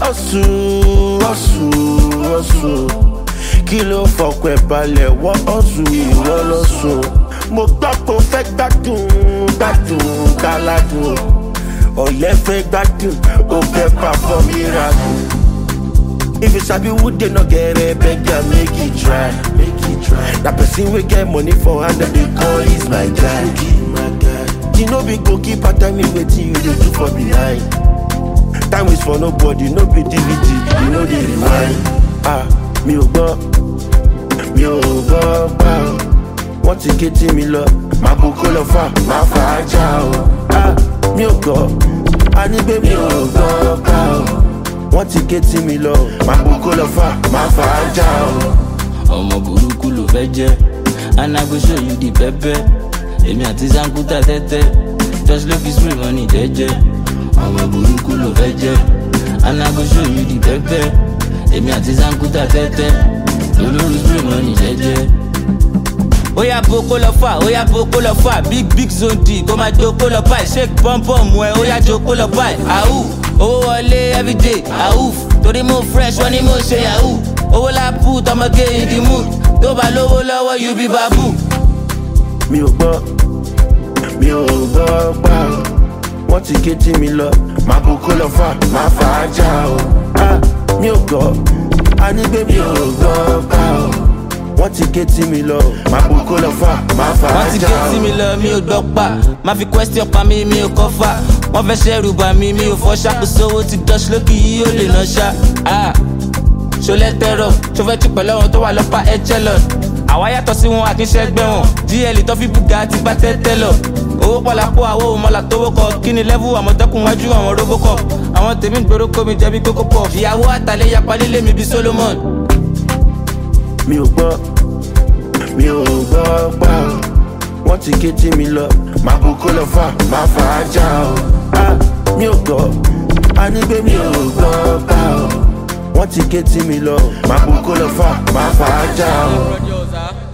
ọ̀sùn kí ló fọkàn ẹ̀ balẹ̀ wọ́n ọ̀sùn ìwọ lọ́sùn. Mo gbọ́ pé o fẹ́ gbádùn gbáládùn ọ̀yẹ́ fẹ́ gbádùn o fẹ́ perform miracle. If you sabi who dey no get it, beggar make it try. That person wey get money for hand dem dey call is my guy. You no be goalkeeper, tell me wetin you dey do for behind. Time is for nobody, no be DVD, you know dey rewind. Mi ò gbọ́ pa o. Wọ́n ti ké tí mi lọ, màá bu kó lọ fà, màá fà á já o. Mi ò gbọ́, a ní pé mi ò gbọ́ pa o. Wọ́n ti ké tí mi lọ, màá bu kó lọ fà, màá fà á já o. Ọmọ burúkú ló fẹ́ jẹ́, and I go show you the pepper. Èmi àti Zankuta tẹ́tẹ́, just look his free money jẹ́jẹ́. Ọmọ burúkú ló fẹ́ jẹ́, and I go show you the pepper. Èmi àti Zankuta tẹ́tẹ́, olórí free money jẹ́jẹ́. Oya boko lọ fà, big zone D, kó máa joko lọ báyìí, shake pom-pom ẹ̀, oya joko lọ báyìí. Àhú, owó wọlé everyday, àhú, torí mo fresh, wọ́n ní mo ṣe yahoo. Owó lápú, tọmọge in the mood, tó bá lówó lọ́wọ́ you be babu. Mi ò gbọ́ pa o. Wọ́n ti ké tí mi lọ, màá bu kó lọ fà, màá fà á já o. Mi ò gbọ́, a ní pé mi ò gbọ́ pa o. Wọ́n ti ké tí mi lọ, màá bu kó lọ fà, màá fà á já o. Wọ́n ti ké tí mi lọ, mi ò gbọ́ pa. Má fi question pa mi ò kọ́ fà. Wọ́n fẹ́ ṣẹ́rù bà mí, mi ò fọ́ ṣàkóso owó ti dọ́ṣ lókì yìí ó lè ná ṣá. Ṣọlẹ́ tẹ́rọ̀, ṣọfẹ́ tí pẹ̀lú àwọn tó wà lọ́pàá ẹ̀jẹ̀ lọ. Àwa yàtọ̀ sí wọn àkínṣẹ́gbẹ́ wọn, GL tó fi bùgà ti bá tẹ́tẹ́ lọ. Owó pọ̀lápọ̀ àwọ̀ òmọ̀là tó wọ́kọ̀, kí ni level àmọ̀tẹ́kùn wájú àwọn Robocop. Àwọn tèmi gbèrò kó mi jẹ̀bi kókó pọ̀. Ìyàwó àtàlẹ́ yapa lílé mi bí Solomon. Mi ò gbọ́ pa o. Wọ́n ti ké tí mi lọ, màá bu kó lọ fà, màá fà á já o. Mi ò gbọ́, a ní pé mi ò gbọ́ pa o. Wọ́n ti ké tí mi lọ, màá bu kó lọ fà, màá fà á já o.